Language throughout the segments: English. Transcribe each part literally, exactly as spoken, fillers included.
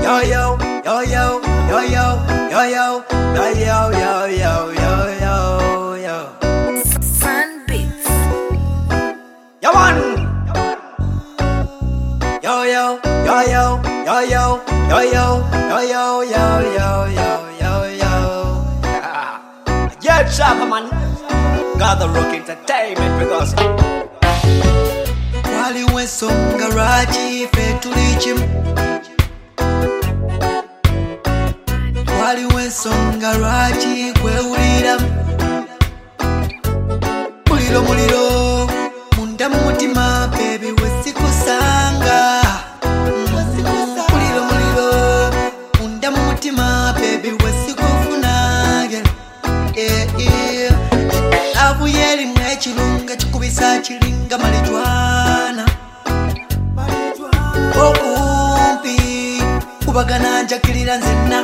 yo yo yo yo yo yo yo yo yo yo yo yo yo yo yo Sun Beats. yo man yo yo yo yo yo yo yo yo yo yo yo yo yo yo yo yeah chapa man got the rock entertainment because wali wesonga raji fetulichim wali wesonga raji kweulira muliro muliro munda mumutima baby wesikusanga muliro muliro munda mumutima baby wesikufunage eh eh abu yeli mwechilunga chikubisa chilinga malijwana okumpi kubagana njakilira nzena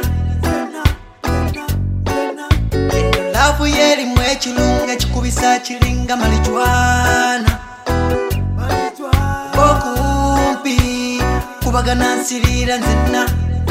lavu yeli mwechilunga chikubisa chilinga malijwana okumpi kubagana nsirira nzena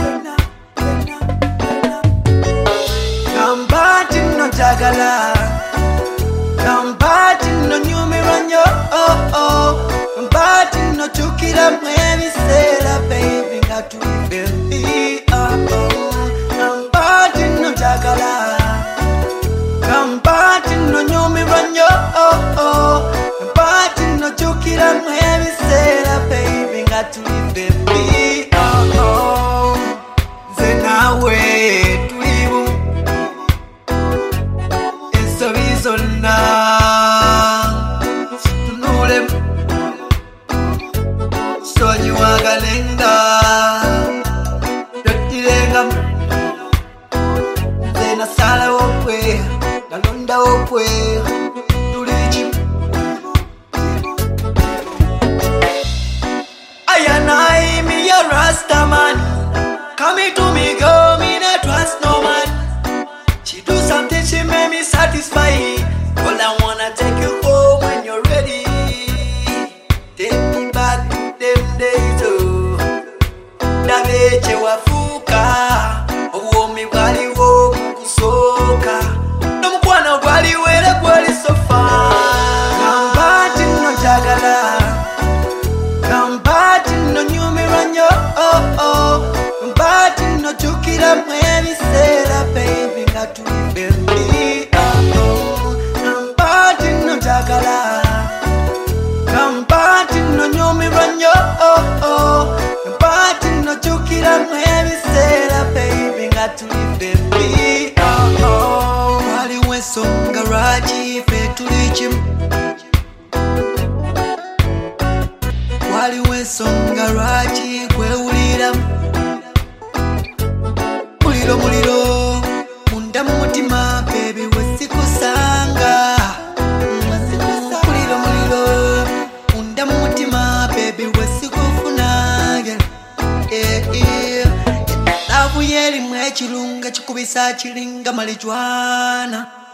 kambati no jagala kambati no nyumiranyo oh oh kambati no chukira mwemisera baby ngatuibebi oh oh kambati no jagala kambati no nyumiranyo oh oh kambati no chukira mwemisera baby ngatuibebi oh oh zenawe tulibu Sona tunule sonyi wagalenga dotilenga zena sala wokwe nalonda wokwe tulichi ayanai mi ya rasta man coming to me go me not trust no man. She do something, she made me satisfied. Well, I wanna take you home when you're ready. Take me back to them days, oh. Daveche wafuka, oh mi wali wo kusoka. No mkwana wali wele wali sofa. Kambati no jagala, kambati no nyumiranyo, oh oh. Kambati no chukira mweni sera, baby. To be oh, kambati no jagala, kambati no nyomi ranyo oh oh, kambati no chukira mwebi sera baby ngatu baby oh oh, wali wesonga raji fetulichim, wali wesonga raji kweulira muliro muliro mutima baby wesikusanga muliro muliro munda mutima baby wesikufunage eh eh lavu yeli mwechilunga chikubisa chilinga malijwana